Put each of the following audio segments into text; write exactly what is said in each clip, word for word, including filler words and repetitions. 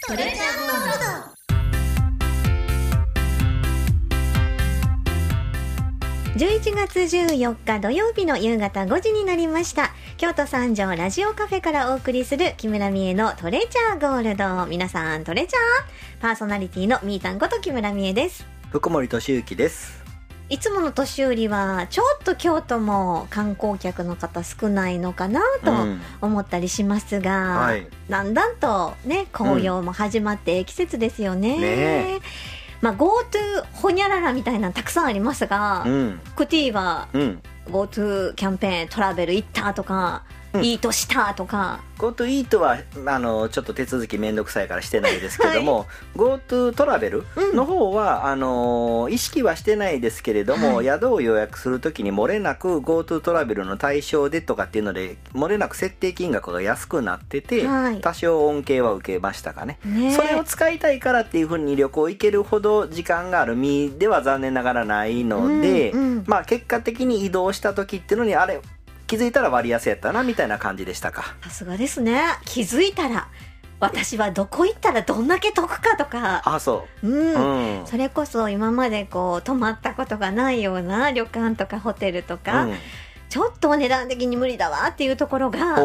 トレジャーゴールド。じゅういちがつじゅうよっか土曜日の夕方ごじになりました。京都三条ラジオカフェからお送りする木村美恵のトレジャーゴールド。皆さんトレジャー、パーソナリティのみーたんこと木村美恵です。 福森俊之です。 いつもの年寄りはちょっと京都も観光客の方少ないのかなと思ったりしますが、うんはい、だんだんとね紅葉も始まって季節ですよね。うんねまあ、GoTo ホニャララみたいなのたくさんありますが、うん、クティは、うん、GoTo キャンペーントラベル行ったとか、うん、イートしたとか。 GoTo イートはあのちょっと手続きめんどくさいからしてないですけども、はい、GoTo トラベルの方は、うん、あの意識はしてないですけれども、はい、宿を予約するときに漏れなく GoTo トラベルの対象でとかっていうので漏れなく設定金額が安くなってて、はい、多少恩恵は受けましたかね。ねそれを使いたいからっていうふうに旅行行けるほど時間がある身では残念ながらないので、うんうん、まあ結果的に移動した時っていうのにあれ気づいたら割安やったなみたいな感じでしたか。 さすがですね。気づいたら私はどこ行ったらどんだけ得かとか。 あそう、 うんうん、それこそ今までこう泊まったことがないような旅館とかホテルとか、うん、ちょっとお値段的に無理だわっていうところが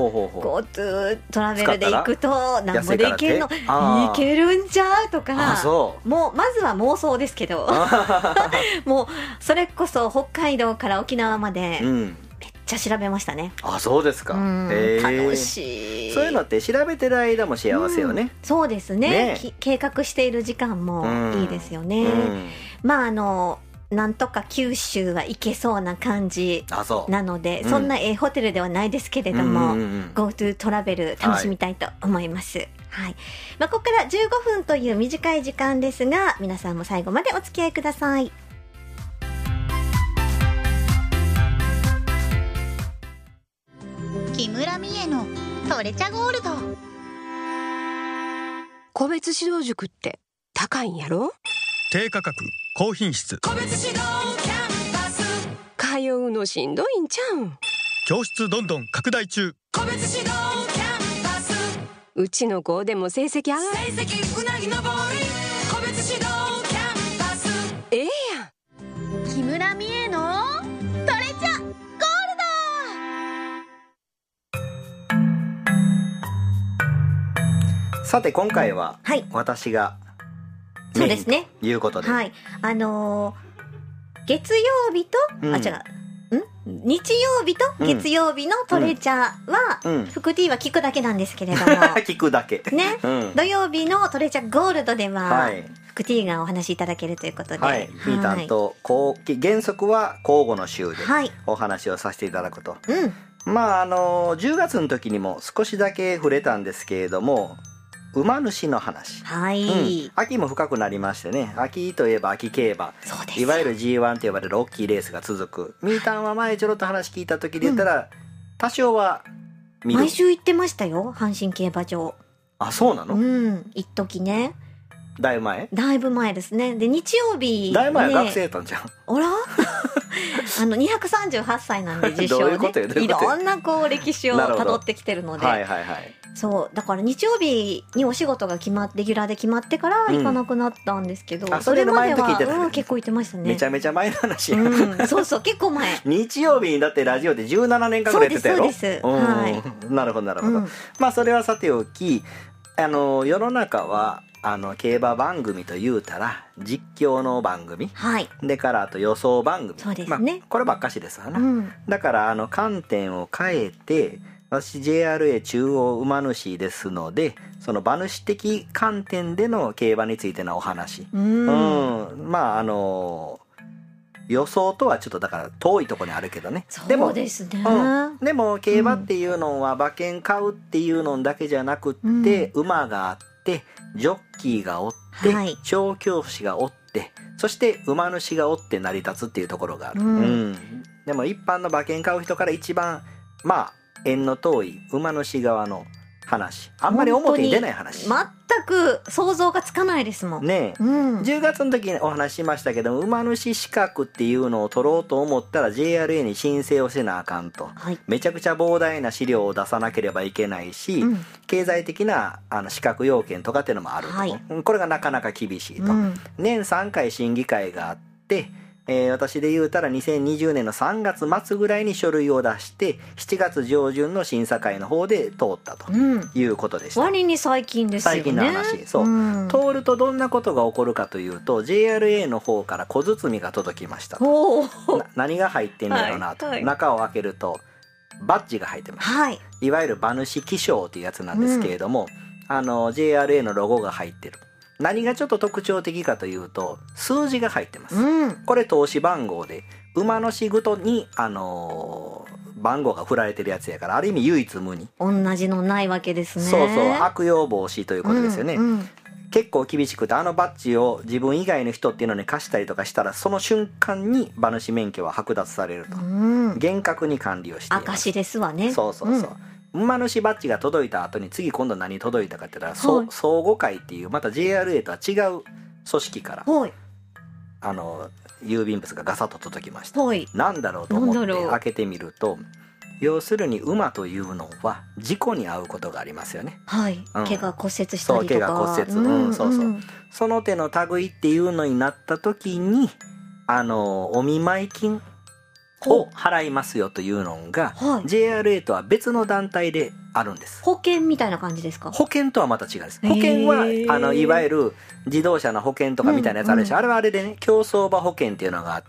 GoTo トラベルで行くと何ぼで行けるの行けるんちゃうとか。 あそうもうまずは妄想ですけどもうそれこそ北海道から沖縄まで、うんめっちゃ調べましたね。 あ、そうですか。 へ楽しい。 そういうのって調べてる間も幸せよね。うん、 そうですね。ね計画している時間もいいですよね。うん、まああのなんとか九州は行けそうな感じなので、 そ, そんなええホテルではないですけれども、うん、GoTo トラベル楽しみたいと思います。はい。はいまあ、ここからじゅうごふんという短い時間ですが、皆さんも最後までお付き合いください。 木村美恵のトレチャゴールド。 個別指導塾って高いんやろ？ 低価格高品質個別指導キャンパス通うのしんどいんちゃうん？ 教室どんどん拡大中。 個別指導キャンパスうちの子でも成績上がる。成績うなぎ登り個別指導キャンパスええやん。 木村美恵のトレチャゴールド。 さて今回は、 はい、 私がそうですねということで、 はい、あのー、月曜日と、うん、あ違うん日曜日と月曜日のトレチャは、うん、福 T は聞くだけなんですけれども聞くだけね、うん、土曜日のトレチャゴールドでは、はい、福 T がお話しいただけるということで、 はい、ミータンとこう原則は交互の週でお話をさせていただくと、はいうん、まああのじゅうがつの時にも少しだけ触れたんですけれども馬主の話、 はいうん、秋も深くなりましてね。秋といえば秋競馬、いわゆる ジーワン と呼ばれる大きいレースが続く。ミータンは前ちょろっと話聞いた時で言ったら、うん、多少は見る。 毎週行ってましたよ阪神競馬場。 あそうなの？ うん一時ね。 だいぶ前？ だいぶ前ですね。で日曜日、ね、 だいぶ前は学生やったんじゃん。 あらあのにひゃくさんじゅうはっさいなんで受賞ね。 どういうことよどういうことよ。 いろんなこう歴史をたどってきてるので、 はいはいはい。 そうだから日曜日にお仕事が決まってレギュラーで決まってから行かなくなったんですけど、 うん、それまでは、 うん、結構行ってましたね。 めちゃめちゃ前の話や、 うん、そうそう結構前日曜日にだってラジオでじゅうななねんかんぐらいやってたやろ。 そうですそうです、はい、 なるほどなるほど、うん、まあそれはさておきあの世の中はあの競馬番組というたら実況の番組、 はい、 でからあと予想番組、 そうですね、 まあ、こればっかしですわな、 うん、 だからあの観点を変えて私 ジェイアールエー 中央馬主ですのでその馬主的観点での競馬についてのお話、うん、うん、まああの予想とはちょっとだから遠いところにあるけどね。 そうですね。 でも、うん、でも競馬っていうのは馬券買うっていうのだけじゃなくって、うん、馬があってジョッキーがおって、はい、調教師がおってそして馬主がおって成り立つっていうところがある、うんうん、でも一般の馬券買う人から一番まあ縁の遠い馬主側の話、あんまり表に出ない話、 全く想像がつかないですもんねえ、うん、じゅうがつの時にお話ししましたけど、馬主資格っていうのを取ろうと思ったら ジェイアールエー に申請をせなあかんと、はい、めちゃくちゃ膨大な資料を出さなければいけないし、うん、経済的なあの資格要件とかっていうのもあると、はい、これがなかなか厳しいと、うん、年さんかい審議会があって、えー、私で言うたらにせんにじゅうねんのさんがつ末ぐらいに書類を出してしちがつ上旬の審査会の方で通ったということでした、 うん、割に最近ですよね。 最近の話、そう、うん、通るとどんなことが起こるかというと ジェイアールエー の方から小包が届きましたと。な何が入ってんだろうなと、はいはい、中を開けるとバッジが入ってます、はい、いわゆる馬主記章というやつなんですけれども、うん、あの ジェイアールエー のロゴが入ってる。何がちょっと特徴的かというと数字が入ってます、うん、これ投資番号で馬主ごとに、あのー、番号が振られてるやつやから、ある意味唯一無二、 同じのないわけですね。 そうそう、悪用防止ということですよね、うんうん、結構厳しくて、あのバッジを自分以外の人っていうのに貸したりとかしたらその瞬間に馬主免許は剥奪されると、うん、厳格に管理をしています。 証ですわね。 そうそうそう、うん、馬主バッジが届いた後に次今度何届いたかって言ったら、はい、相互会っていうまた ジェイアールエー とは違う組織から、はい、あの郵便物がガサッと届きました、はい、なんだろうと思って開けてみると、要するに馬というのは事故に遭うことがありますよね。 はい、うん、怪我骨折したりとか、そう怪我骨折、うんうん、そうそう、その手の類っていうのになった時に、あのお見舞い金を払いますよというのが、はい、ジェイアールエー とは別の団体であるんです。 保険みたいな感じですか？ 保険とはまた違うんです。保険はあのいわゆる自動車の保険とかみたいなやつあるでしょ、うんうん、あれはあれでね、競走馬保険っていうのがあって、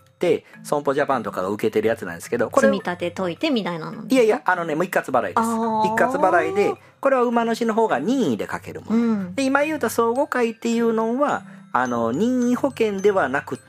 損保ジャパンとかが受けてるやつなんですけど、これ積み立てといてみたいなのですか？ いやいや、あのね、もう一括払いです。一括払いで、これは馬主の方が任意でかけるもの、うん、で今言うた相互会っていうのはあの任意保険ではなくって、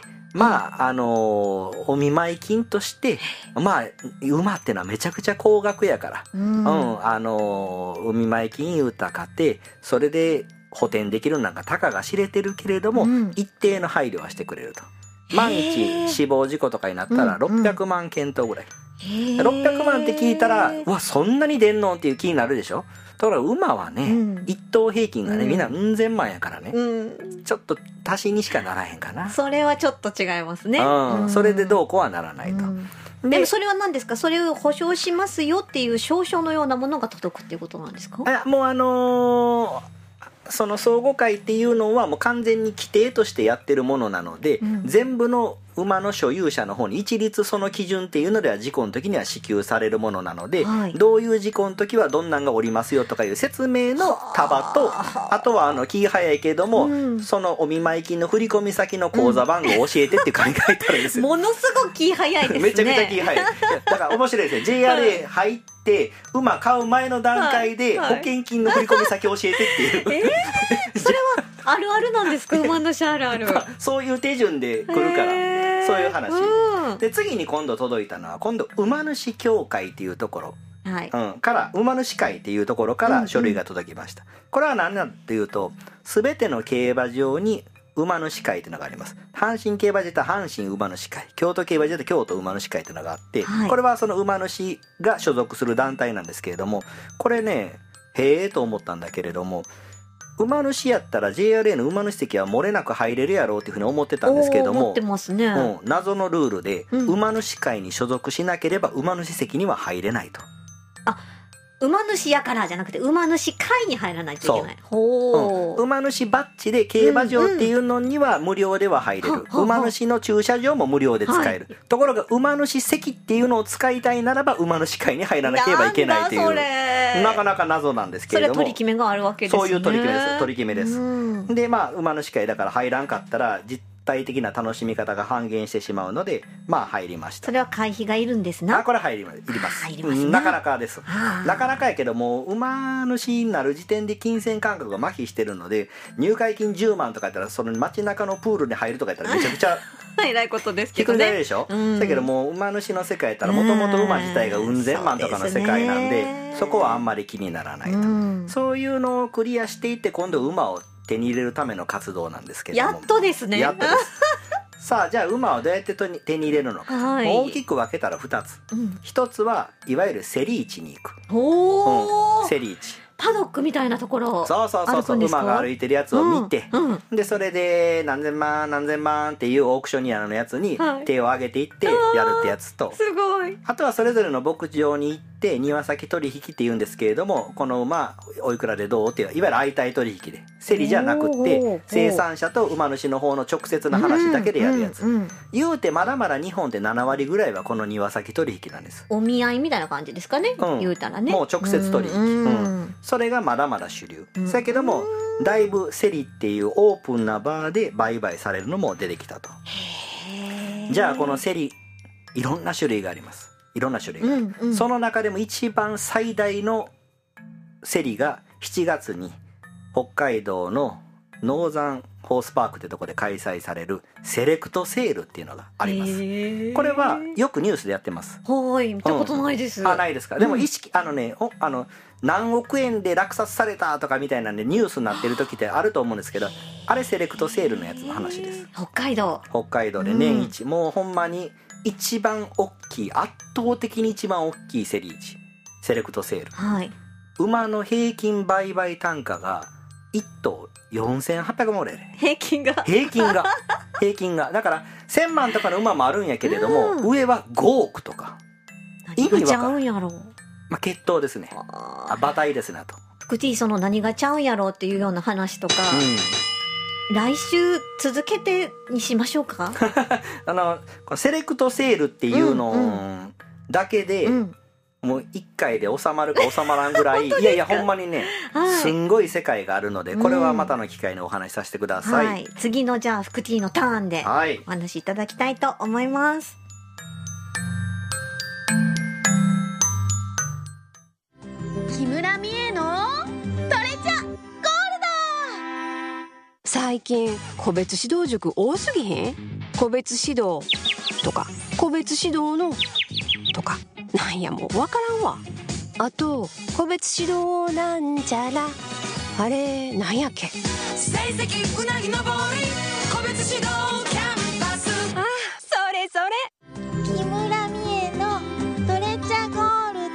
まああのー、お見舞い金としてまあ馬ってのはめちゃくちゃ高額やから、うん、うん、あのー、お見舞い金言うたかてそれで補填できるなんかたかが知れてるけれども、うん、一定の配慮はしてくれると。万一死亡事故とかになったらろっぴゃくまん検討ぐらい、うんうん、ろっぴゃくまんって聞いたらうわそんなに出んのっていう気になるでしょ。ところが馬はね、うん、一頭平均がねみんなうん千万やからね、うん、ちょっと足しにしかならへんかな。 それはちょっと違いますね、 うんうん、それでどうこうはならないと、 うん、でもそれは何ですか？それを保証しますよっていう証書のようなものが届くっていうことなんですか？ いやもうあのーその相互会っていうのはもう完全に規定としてやってるものなので、うん、全部の馬の所有者の方に一律その基準っていうのでは事故の時には支給されるものなので、はい、どういう事故の時はどんなんがおりますよとかいう説明の束と、あとはあの気早いけども、うん、そのお見舞い金の振込先の口座番号を教えてって書いてあるんですよ、 ものすごく気早いですね。 めちゃくちゃ気早いだから面白いですね。 ジェイアールエー 入って馬買う前の段階で保険金の振込先教えてっていう、はいはい、 えー、それはあるあるなんですか？馬主あるあるそういう手順で来るから、そういう話、うん、で次に今度届いたのは今度馬主協会っていうところ、はい、うん、から馬主会っていうところから書類が届きました、うんうん、これは何だっていうと、全ての競馬場に馬主会っていうのがあります。阪神競馬場と阪神馬主会、京都競馬場と京都馬主会っていうのがあって、はい、これはその馬主が所属する団体なんですけれども、これねへえと思ったんだけれども、馬主やったら ジェイアールエー の馬主席は漏れなく入れるやろうっていうふうに思ってたんですけれども、 思ってますね、 うん、謎のルールで、うん、馬主会に所属しなければ馬主席には入れないと。 あ、馬主やからじゃなくて馬主会に入らないといけない。ほう、うん、馬主バッジで競馬場っていうのには無料では入れる、うんうん、馬主の駐車場も無料で使える、はい、ところが馬主席っていうのを使いたいならば馬主会に入らなければいけないという、なかなか謎なんですけれども、 それ取り決めがあるわけですね。 そういう取り決めです。取り決めです、うん、でまあ馬主会だから入らんかったら実体的な楽しみ方が半減してしまうので、まあ入りました。 それは会費がいるんですな。 あ、これ入ります。いります。入ります、なかなかです。なかなかやけども、馬主になる時点で金銭感覚が麻痺してるので、入会金じゅうまんとかやったらその街中のプールに入るとかやったらめちゃくちゃえらいことですけどね。 低くなるでしょ、うん、だけどもう馬主の世界やったらもともと馬自体がうん千万とかの世界なんで、そこはあんまり気にならないと、うん、そういうのをクリアしていって今度馬を手に入れるための活動なんですけども、 やっとですね。 やっとですさあじゃあ馬をどうやって手に入れるのか、はい、大きく分けたらふたつ、うん、ひとつはいわゆる競り市に行く、 お、 うん、競り市パドックみたいなところそうそうそうそう、馬が歩いてるやつを見て、 うんうん、 でそれで何千万何千万っていうオークショニアのやつに手を挙げていってやるってやつと、はい、 すごい。 あとはそれぞれの牧場に行って庭先取引って言うんですけれども、この馬おいくらでどうっていういわゆる相対取引で競りじゃなくって生産者と馬主の方の直接な話だけでやるやつ、うんうんうん、言うてまだまだ日本でななわりぐらいはこの庭先取引なんです。 お見合いみたいな感じですかね、うん、言うたらね、 もう直接取引、うんうん、それがまだまだ主流、うん、だけどもだいぶ競りっていうオープンなバーで売買されるのも出てきたと。じゃあこの競りいろんな種類があります。いろんな種類がある、うんうん、その中でも一番最大の競りがしちがつに北海道のノーザンホースパークってとこで開催されるセレクトセールっていうのがあります。これはよくニュースでやってます。 はい見たことないです、 うん、あないですか。でも意識、うん、あのねあの何億円で落札されたとかみたいなんでニュースになってる時ってあると思うんですけど、あれセレクトセールのやつの話です。 北海道北海道で年一、うん、もうほんまに一番大きい圧倒的に一番大きい競り市セレクトセール、 はい、 馬の平均売買単価がいっとうよんせんはっぴゃくまんぐらい、 平均が平均が平均がだからせんまんとかの馬もあるんやけれども、うん、上はごおくとか何がちゃうんやろう、 まあ、血統ですね、あ馬体ですね。と福 T その何がちゃうんやろうっていうような話とか、うん、来週続けてにしましょうかあのセレクトセールっていうのだけで、うんうんもういっかいで収まるか収まらんぐらいいやいやほんまにね、はい、すんごい世界があるのでこれはまたの機会にお話しさせてください、 はい、次のじゃあ福 T のターンでお話しいただきたいと思います、 はい、木村美恵のトレチャゴールド。 最近個別指導塾多すぎへん？個別指導とか個別指導のとかなんやもうわからんわ。あと個別指導なんちゃらあれなんやっけ。 成績うなぎのぼり個別指導キャンパス。 あそれそれ木村美恵のトレチャゴール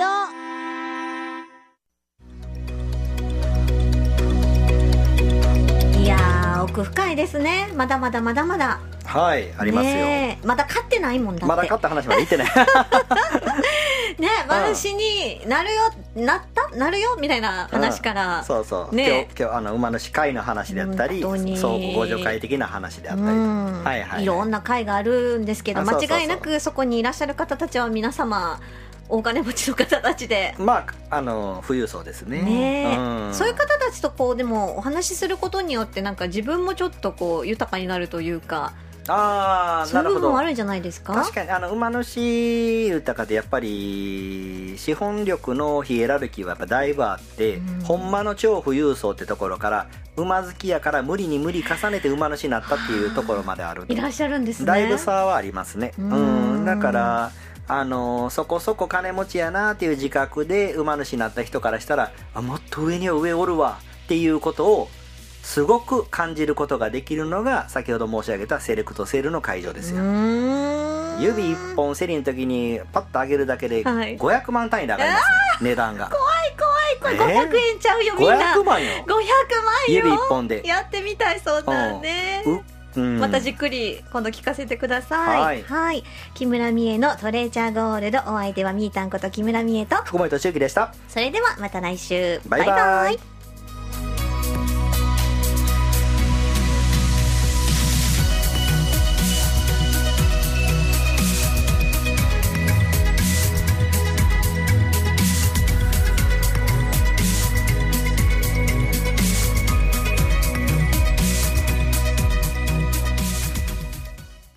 ド。いやー奥深いですね。まだまだまだまだはいありますよ、ね、 まだ勝ってないもんだって。 まだ勝った話まで言ってないね、馬主になるよ、なったなるよみたいな話から、 うん、そうそう、 ね、 今日、今日あの馬主会の話であったり相互互助会的な話であったり、うんはいはいはい、 いろんな会があるんですけど間違いなくそこにいらっしゃる方たちは皆様大金持ちの方たちでまああの富裕層ですね。 ね、うん、そういう方たちとこうでもお話しすることによってなんか自分もちょっとこう豊かになるというか。 あそういう部分もあるんじゃないですか。 確かにあの馬主豊かでやっぱり資本力のヒエラルキーはやっぱだいぶあって、うん、ほんまの超富裕層ってところから馬好きやから無理に無理重ねて馬主になったっていうところまであるといらっしゃるんですね。 だいぶ差はありますね。うん、うん、だからあのそこそこ金持ちやなっていう自覚で馬主になった人からしたらあもっと上には上おるわっていうことをすごく感じることができるのが先ほど申し上げたセレクトセールの会場ですよ。指一本競りの時にパッと上げるだけでごひゃくまん単位で上がります、ね、値段が。 怖い怖いこれごひゃくえんちゃうよみんな。 ごひゃくまんよ。 ごひゃくまんよ。 指一本でやってみたいそんなんね。うん、またじっくり今度聞かせてください。はい、はい、木村美恵のトレジャーゴールド、お相手はみーたんこと木村美恵と福本周樹でした。 それではまた来週バイバイ。バイバイ。